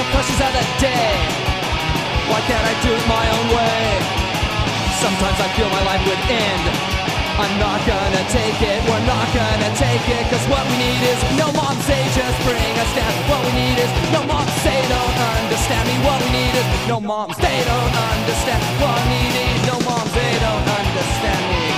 the pressures of the day. Why can't I do it my own way? Sometimes I feel my life would end. I'm not gonna take it, we're not gonna take it. Cause what we need is no mom say just bring us down. What we need is no moms say don't understand me. What we need is no moms, they don't understand. What we need is no moms, they don't understand me.